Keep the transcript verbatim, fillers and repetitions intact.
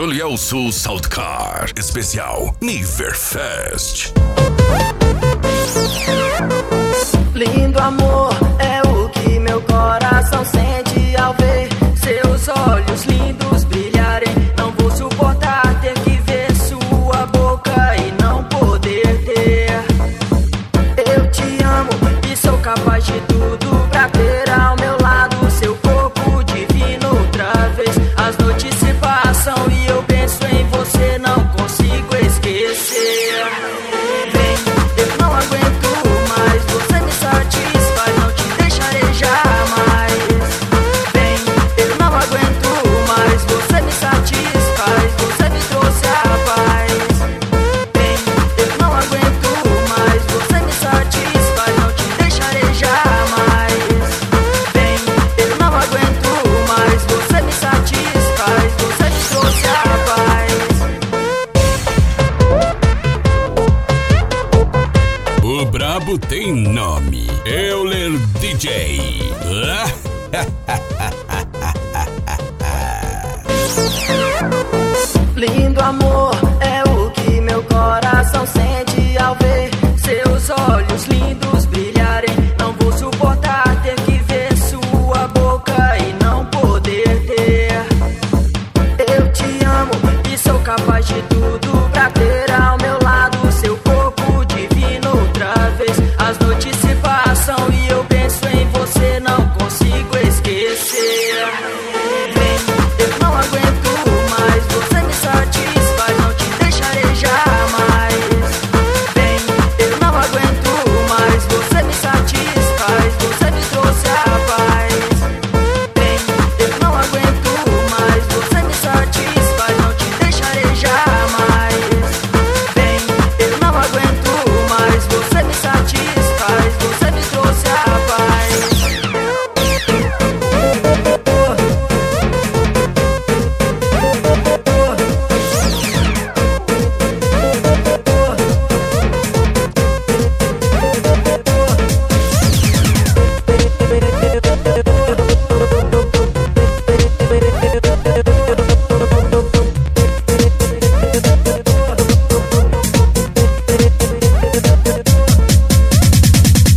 Julielso Saltcar, especial Niverfest. Lindo amor é o que meu coração sente ao ver seus olhos lindos brilharem. Não vou suportar ter que ver sua boca e não poder ter. Eu te amo e sou capaz de tudo pra ter ao meu lado seu corpo divino outra vez. As noites se passam e eu penso em você, não consigo esquecer. Vem, eu não aguento mais, você me satisfaz, não te deixarei jamais. Vem, eu não aguento mais, você me satisfaz, você me trouxe a paz. Vem, eu não aguento mais, você me satisfaz, não te deixarei jamais. Vem, eu não aguento mais, você me satisfaz, você me trouxe a paz. O brabo tem nome, Euler D J. Lindo amor